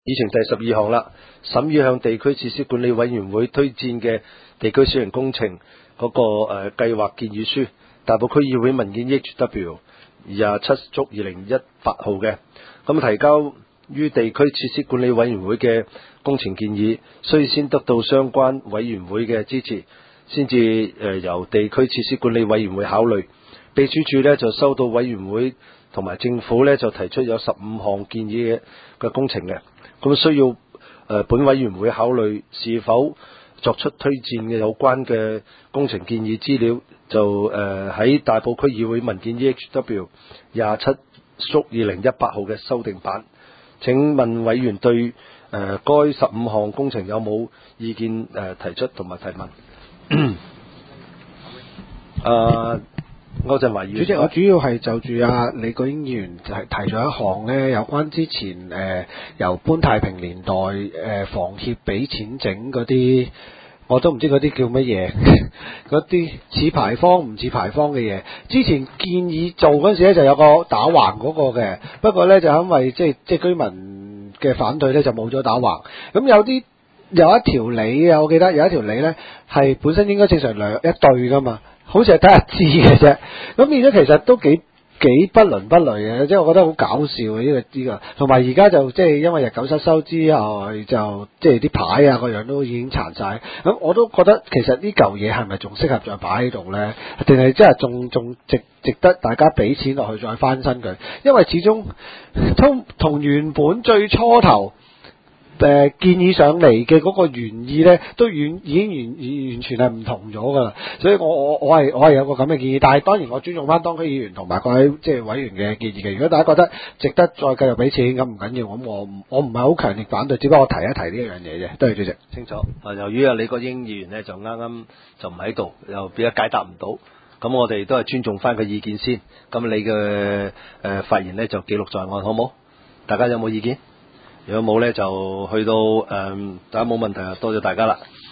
議程第12項啦，審議向地區設施管理委員會推薦嘅地區小型工程嗰個計劃建議書，大埔區議會文件 HW 27/2018號嘅，咁提交於地區設施管理委員會嘅工程建議，需先得到相關委員會嘅支持，先至由地區設施管理委員會考慮。秘書處呢就收到委員會同埋政府呢就提出有15項建議嘅工程嘅，咁需要本委員會考慮是否作出推薦嘅有關嘅工程建議資料，就喺大埔區議會文件 EHW 27/2018號嘅修訂版。請問委員對該15項工程有冇意見提出同埋提問？歐振華議員。 主席，我主要係就住李國英議員就係提咗一項呢，有關之前由搬太平年代房協俾錢整嗰啲，我都唔知嗰啲叫乜嘢，嗰啲似牌坊唔似牌坊嘅嘢。之前建議做嗰陣時咧就有個打橫嗰個嘅，不過呢，就因為即係居民嘅反對呢，就冇咗打橫。咁有一條理啊，我記得有一條理呢，係本身應該正常一對噶嘛。好似係得一支嘅啫，咁變咗其實都幾不倫不類嘅，即係我覺得好搞笑嘅呢個，同埋而家就即係因為日久失修之後，就即係啲牌啊個樣都已經殘晒，咁我都覺得其實呢嚿嘢係咪仲適合再擺喺度呢？定係即係仲值得大家俾錢落去再翻新佢？因為始終同原本最初頭建議上嚟嘅嗰個原意呢，都已經完全係唔同咗噶啦，所以我係有個咁嘅建議，但係當然我尊重翻當區議員同埋各位即係委員嘅建議嘅。如果大家覺得值得再繼續俾錢，咁唔緊要，咁我唔係好強烈反對，只不過我提一提呢一樣嘢啫。多謝主席。 清楚。由於李國英議員呢就啱啱就唔喺度，又比較解答唔到，咁我哋都係尊重翻佢意見先。咁你嘅發言呢就記錄在案，好冇？大家有冇意見？如果冇呢，就去到大家冇問題啊，多謝大家啦。